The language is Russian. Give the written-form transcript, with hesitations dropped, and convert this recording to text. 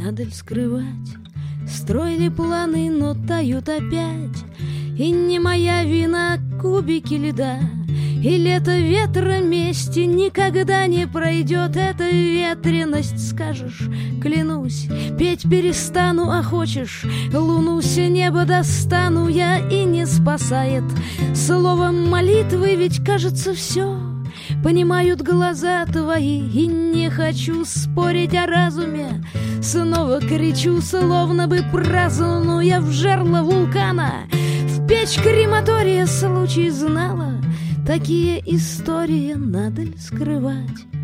надо ли скрывать? Строили планы, но тают опять. И не моя вина кубики льда. И лето ветра мести никогда не пройдет. Эта ветренность, скажешь, клянусь, петь перестану, а хочешь, луну с неба достану я, и не спасает словом молитвы, ведь кажется все понимают глаза твои. И не хочу спорить о разуме, снова кричу, словно бы празднуя в жерло вулкана. В печь крематория случай знала, такие истории надо ли скрывать?